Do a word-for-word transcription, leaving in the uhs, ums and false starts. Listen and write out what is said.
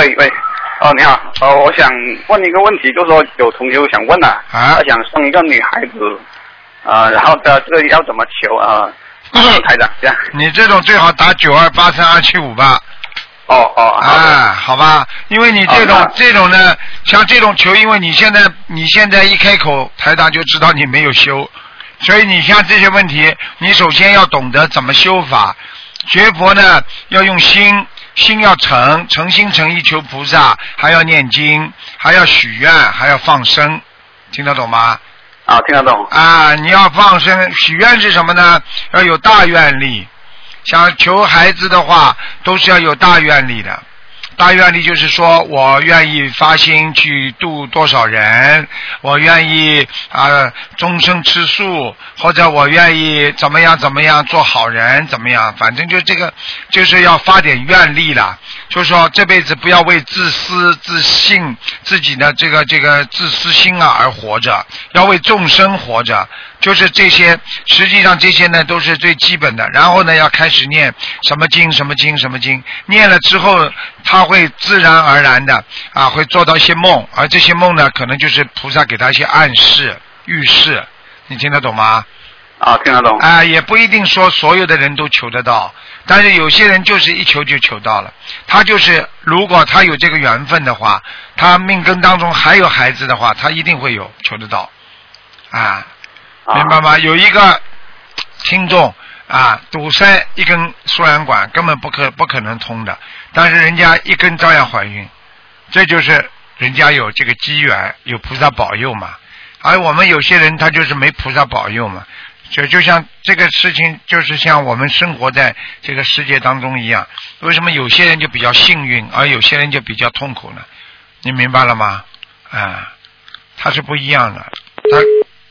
喂喂，哦，你好，呃，我想问一个问题，就是说有同学想问啊， 啊他想生一个女孩子，啊、呃，然后的这个要怎么求啊？呃、台长，这样。 你这种最好打九二八三二七五吧。 哦哦。 啊，好吧，因为你这种、 哦、 这种呢，像这种球，因为你现在你现在一开口，台长就知道你没有修，所以你像这些问题，你首先要懂得怎么修法。学佛呢，要用心，心要诚，诚心诚意求菩萨，还要念经，还要许愿，还要放生，听得懂吗？ 啊，听得懂。 啊，你要放生，许愿是什么呢？要有大愿力。想求孩子的话，都是要有大愿力的。大愿力就是说我愿意发心去度多少人，我愿意啊、呃、终生吃素，或者我愿意怎么样怎么样做好人怎么样，反正就这个就是要发点愿力了。就是说这辈子不要为自私自信自己的这个这个自私心啊而活着，要为众生活着。就是这些，实际上这些呢都是最基本的。然后呢要开始念什么经什么经什么经，念了之后他会自然而然的啊会做到一些梦，而这些梦呢可能就是菩萨给他一些暗示预示，你听得懂吗？ 啊，听得懂。 啊，也不一定说所有的人都求得到，但是有些人就是一求就求到了。他就是如果他有这个缘分的话，他命根当中还有孩子的话，他一定会有求得到。啊，明白吗？有一个听众啊，堵塞一根输卵管根本不可不可能通的，但是人家一根照样怀孕，这就是人家有这个机缘，有菩萨保佑嘛。而我们有些人他就是没菩萨保佑嘛。就就像这个事情，就是像我们生活在这个世界当中一样，为什么有些人就比较幸运，而有些人就比较痛苦呢？你明白了吗？啊，它是不一样的。